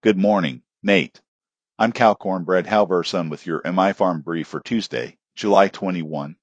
Good morning, Nate. I'm Cal Cornbread Halverson with your MI Farm Brief for Tuesday, July 21,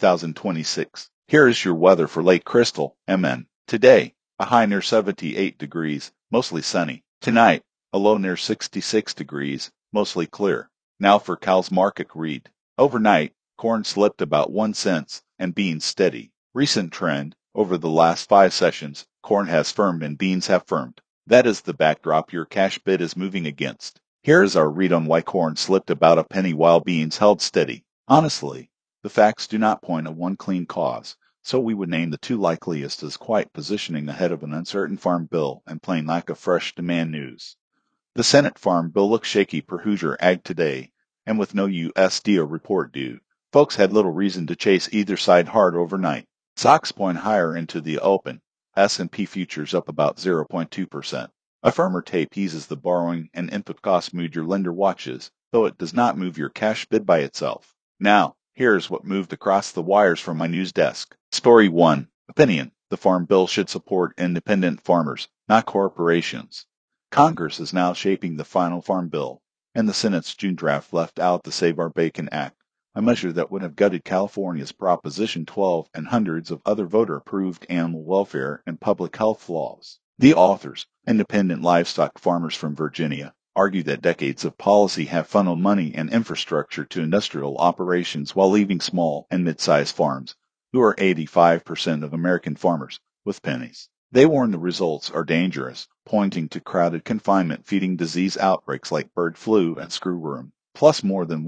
2026. Here is your weather for Lake Crystal, MN. Today, a high near 78 degrees, mostly sunny. Tonight, a low near 66 degrees, mostly clear. Now for Cal's market read. Overnight, corn slipped about 1 cent and beans steady. Recent trend, over the last 5 sessions, corn has firmed and beans have firmed. That is the backdrop your cash bid is moving against. Here is our read on why corn slipped about a penny while beans held steady. Honestly, the facts do not point at one clean cause, so we would name the two likeliest as quiet positioning ahead of an uncertain farm bill and plain lack of fresh demand news. The Senate Farm Bill looks shaky per Hoosier Ag Today, and with no USDA report due, folks had little reason to chase either side hard overnight. Stocks point higher into the open, S&P futures up about 0.2%. A firmer tape eases the borrowing and input cost mood your lender watches, though it does not move your cash bid by itself. Now, here's what moved across the wires from my news desk. Story 1. Opinion. The Farm Bill should support independent farmers, not corporations. Congress is now shaping the final Farm Bill, and the Senate's June draft left out the Save Our Bacon Act, a measure that would have gutted California's Proposition 12 and hundreds of other voter-approved animal welfare and public health laws. The authors, independent livestock farmers from Virginia, argue that decades of policy have funneled money and infrastructure to industrial operations while leaving small and mid-sized farms, who are 85% of American farmers, with pennies. They warn the results are dangerous, pointing to crowded confinement feeding disease outbreaks like bird flu and screwworm, plus more than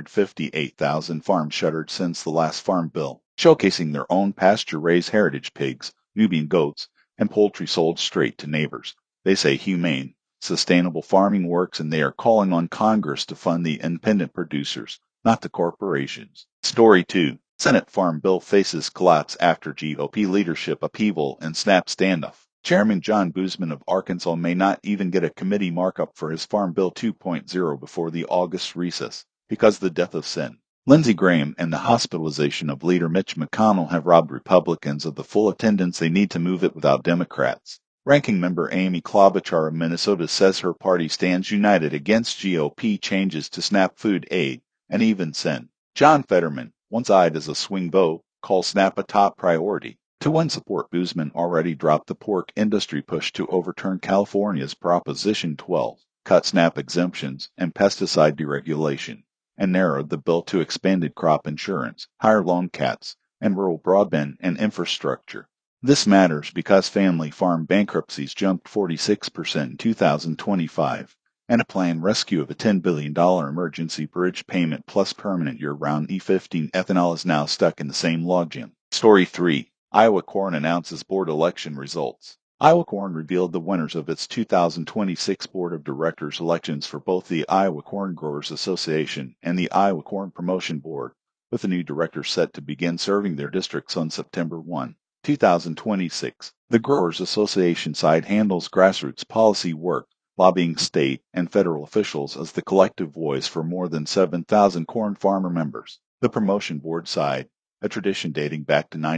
158,000 farms shuttered since the last Farm Bill, showcasing their own pasture-raised heritage pigs, Nubian goats, and poultry sold straight to neighbors. They say humane, sustainable farming works, and they are calling on Congress to fund the independent producers, not the corporations. Story 2. Senate Farm Bill faces collapse after GOP leadership upheaval and snap standoff. Chairman John Boozman of Arkansas may not even get a committee markup for his Farm Bill 2.0 before the August recess, because of the death of Sen. Lindsey Graham and the hospitalization of leader Mitch McConnell have robbed Republicans of the full attendance they need to move it without Democrats. Ranking member Amy Klobuchar of Minnesota says her party stands united against GOP changes to SNAP food aid and even Sen. John Fetterman, once eyed as a swing vote, calls SNAP a top priority. To win support, Boozman already dropped the pork industry push to overturn California's Proposition 12, cut SNAP exemptions and pesticide deregulation, and narrowed the bill to expanded crop insurance, higher loan caps, and rural broadband and infrastructure. This matters because family farm bankruptcies jumped 46% in 2025, and a planned rescue of a $10 billion emergency bridge payment plus permanent year-round E15 ethanol is now stuck in the same logjam. Story 3. Iowa Corn announces board election results. Iowa Corn revealed the winners of its 2026 Board of Directors elections for both the Iowa Corn Growers Association and the Iowa Corn Promotion Board, with the new directors set to begin serving their districts on September 1, 2026. The Growers Association side handles grassroots policy work, lobbying state and federal officials as the collective voice for more than 7,000 corn farmer members. The Promotion Board side, a tradition dating back to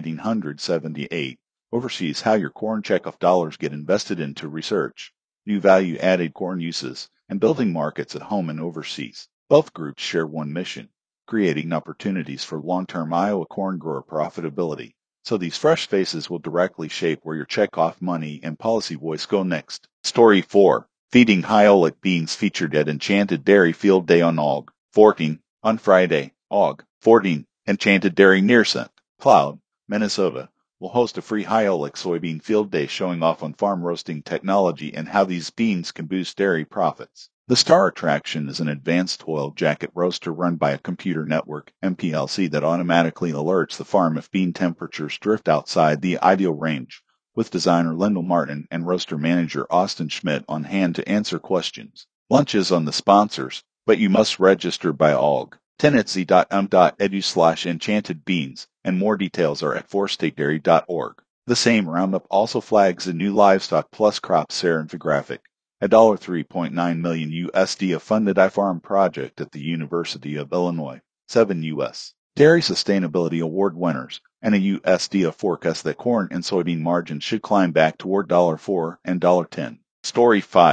1978, oversees how your corn checkoff dollars get invested into research, new value-added corn uses, and building markets at home and overseas. Both groups share one mission, creating opportunities for long-term Iowa corn grower profitability. So these fresh faces will directly shape where your checkoff money and policy voice go next. Story 4. Feeding high-oleic beans featured at Enchanted Dairy Field Day on Aug. 14. On Friday, Aug. 14. Enchanted Dairy near St. Cloud, Minnesota, will host a free high-oleic soybean field day showing off on farm roasting technology and how these beans can boost dairy profits. The star attraction is an advanced oil jacket roaster run by a computer network, MPLC, that automatically alerts the farm if bean temperatures drift outside the ideal range, with designer Lyndall Martin and roaster manager Austin Schmidt on hand to answer questions. Lunch is on the sponsors, but you must register by Aug. Tenancy.um.edu/enchantedbeans, and more details are at forstatedairy.org. The same roundup also flags a new Livestock Plus crop share infographic, a $3.9 million USDA-funded iFarm project at the University of Illinois, 7 U.S. Dairy Sustainability Award winners, and a USDA forecast that corn and soybean margins should climb back toward $4 and $10. Story 5.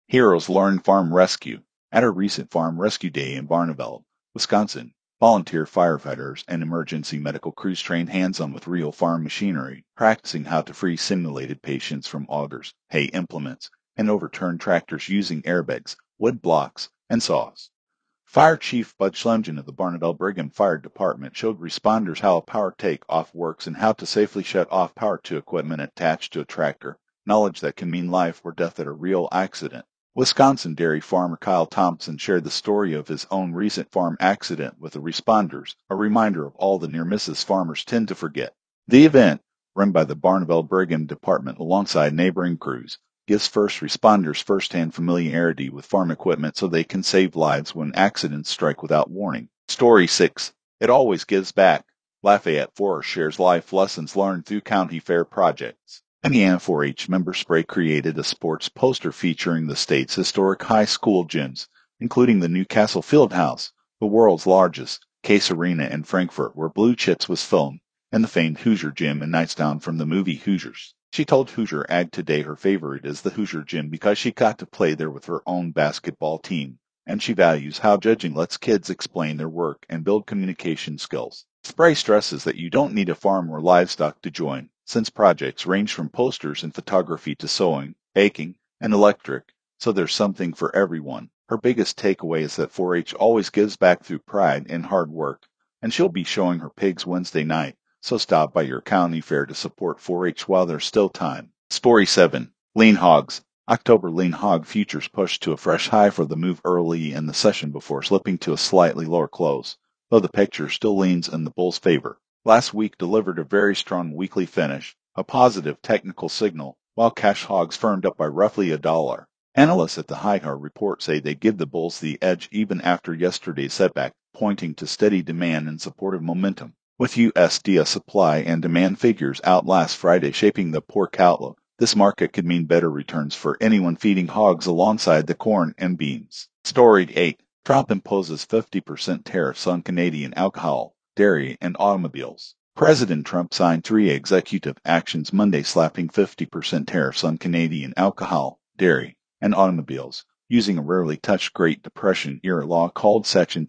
Heroes learn farm rescue. At a recent farm rescue day in Barneveld, Wisconsin, volunteer firefighters and emergency medical crews trained hands-on with real farm machinery, practicing how to free simulated patients from augers, hay implements, and overturn tractors using airbags, wood blocks, and saws. Fire Chief Bud Schlemgen of the Barneveld Brigham Fire Department showed responders how a power take-off works and how to safely shut off power to equipment attached to a tractor, knowledge that can mean life or death at a real accident. Wisconsin dairy farmer Kyle Thompson shared the story of his own recent farm accident with the responders, a reminder of all the near misses farmers tend to forget. The event, run by the Barneveld Brigham Department alongside neighboring crews, gives first responders first-hand familiarity with farm equipment so they can save lives when accidents strike without warning. Story 6. It always gives back. Lafayette Forest shares life lessons learned through county fair projects. Indiana 4-H member Spray created a sports poster featuring the state's historic high school gyms, including the Newcastle Fieldhouse, the world's largest, Case Arena in Frankfort, where Blue Chips was filmed, and the famed Hoosier Gym in Knightstown from the movie Hoosiers. She told Hoosier Ag Today her favorite is the Hoosier Gym because she got to play there with her own basketball team, and she values how judging lets kids explain their work and build communication skills. Spray stresses that you don't need a farm or livestock to join, since projects range from posters and photography to sewing, baking, and electric, so there's something for everyone. Her biggest takeaway is that 4-H always gives back through pride and hard work, and she'll be showing her pigs Wednesday night, so stop by your county fair to support 4-H while there's still time. Story 7. Lean Hogs. October lean hog futures pushed to a fresh high for the move early in the session before slipping to a slightly lower close, though the picture still leans in the bulls' favor. Last week delivered a very strong weekly finish, a positive technical signal, while cash hogs firmed up by roughly $1. Analysts at the Higher report say they give the bulls the edge even after yesterday's setback, pointing to steady demand and supportive momentum. With USDA supply and demand figures out last Friday shaping the pork outlook, this market could mean better returns for anyone feeding hogs alongside the corn and beans. Story 8. Trump imposes 50% tariffs on Canadian alcohol, dairy, and automobiles. President Trump signed 3 executive actions Monday slapping 50% tariffs on Canadian alcohol, dairy, and automobiles, using a rarely touched Great Depression-era law called Section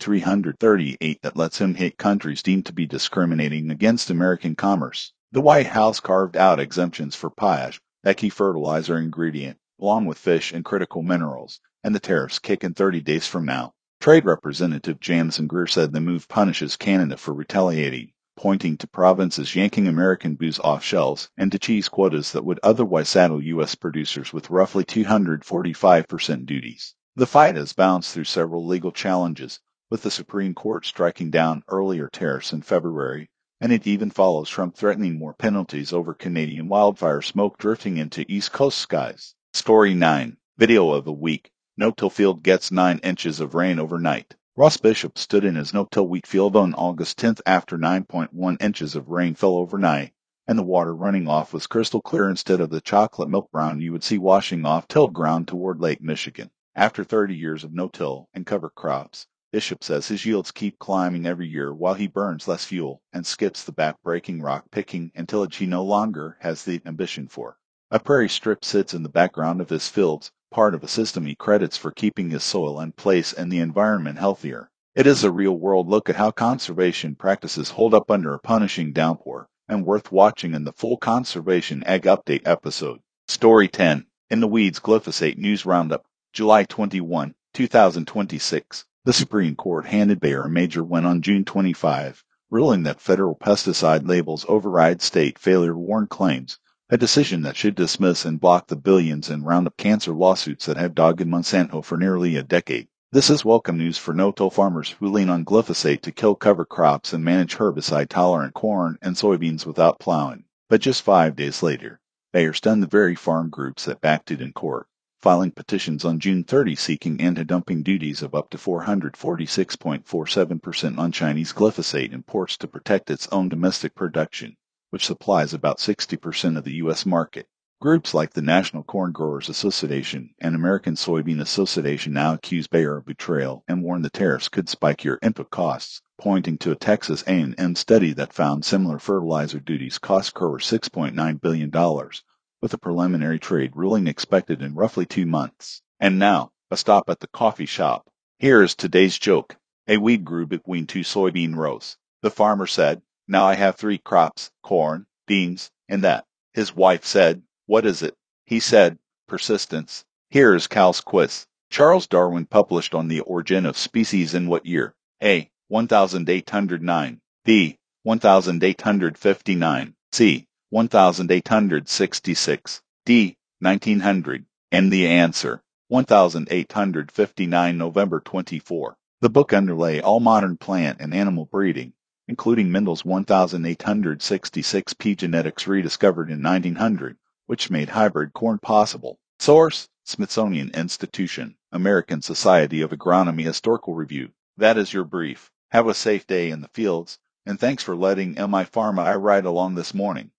338 that lets him hit countries deemed to be discriminating against American commerce. The White House carved out exemptions for potash, that key fertilizer ingredient, along with fish and critical minerals, and the tariffs kick in 30 days from now. Trade Representative Jamison Greer said the move punishes Canada for retaliating, pointing to provinces yanking American booze off shelves and to cheese quotas that would otherwise saddle U.S. producers with roughly 245% duties. The fight has bounced through several legal challenges, with the Supreme Court striking down earlier tariffs in February, and it even follows Trump threatening more penalties over Canadian wildfire smoke drifting into East Coast skies. Story 9. Video of the week. No-till field gets 9 inches of rain overnight. Ross Bishop stood in his no-till wheat field on August 10th after 9.1 inches of rain fell overnight, and the water running off was crystal clear instead of the chocolate milk brown you would see washing off tilled ground toward Lake Michigan. After 30 years of no-till and cover crops, Bishop says his yields keep climbing every year while he burns less fuel and skips the back-breaking rock picking until he no longer has the ambition for. A prairie strip sits in the background of his fields, part of a system he credits for keeping his soil and place and the environment healthier. It is a real-world look at how conservation practices hold up under a punishing downpour, and worth watching in the full Conservation Ag Update episode. Story 10. In the Weeds Glyphosate News Roundup, July 21, 2026. The Supreme Court handed Bayer a major win on June 25, ruling that federal pesticide labels override state failure-to-warn claims, a decision that should dismiss and block the billions in Roundup cancer lawsuits that have dogged Monsanto for nearly a decade. This is welcome news for no-till farmers who lean on glyphosate to kill cover crops and manage herbicide-tolerant corn and soybeans without plowing. But just 5 days later, Bayer stunned the very farm groups that backed it in court, filing petitions on June 30 seeking anti-dumping duties of up to 446.47% on Chinese glyphosate imports to protect its own domestic production, which supplies about 60% of the U.S. market. Groups like the National Corn Growers Association and American Soybean Association now accuse Bayer of betrayal and warn the tariffs could spike your input costs, pointing to a Texas A&M study that found similar fertilizer duties cost growers $6.9 billion, with a preliminary trade ruling expected in roughly 2 months. And now, a stop at the coffee shop. Here is today's joke. A weed grew between two soybean rows. The farmer said, "Now I have 3 crops, corn, beans, and that." His wife said, "What is it?" He said, "Persistence." Here is Cal's quiz. Charles Darwin published on the origin of species in what year? A. 1809. B. 1859. C. 1866. D. 1900. And the answer, 1859, November 24. The book underlay all modern plant and animal breeding, including Mendel's 1866 P genetics rediscovered in 1900, which made hybrid corn possible. Source: Smithsonian Institution, American Society of Agronomy Historical Review. That is your brief. Have a safe day in the fields, and thanks for letting MI Pharma I ride along this morning.